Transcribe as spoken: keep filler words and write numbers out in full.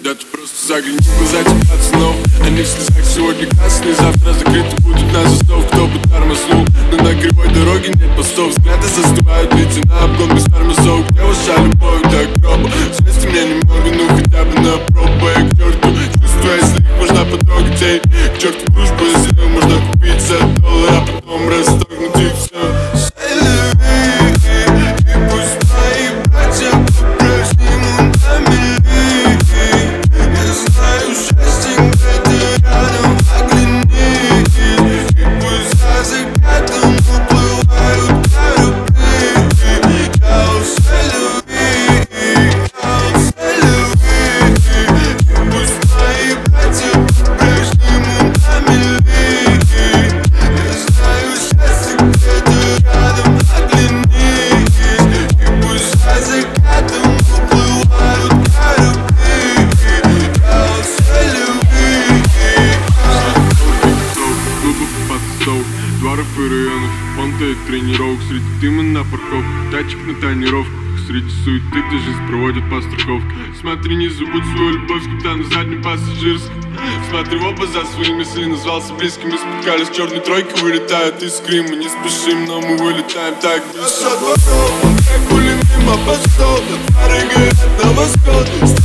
Да ты просто загляни в глаза этих пацанов. Они в слезах сегодня красные, завтра закрыты будут на застов. Кто бы тормознул, но на кривой дороге нет постов. Взгляды застывают, лица на обгон без тормозов. Где ваша любовь до гроба? Счастья мне немного, ну хотя бы на пробу. Я к черту чувствую, если их можно потрогать. Эй, к черту дружбу, если ее можно купить за доллар, а потом расторгнуть и все. Дворов и районов, понты тренировок. Среди дыма на парковках, тачек на тонировках. Среди суеты, где жизнь проводит по страховке. Смотри, не забудь свою любовь, когда на заднем пассажирском. Смотри в оба за свои мысли, назвался близким. Мы спускались, черной тройкой вылетают из Крым. Мы не спешим, но мы вылетаем так быстро. От дворов, как гулим мимо постов. Фары горят на восход.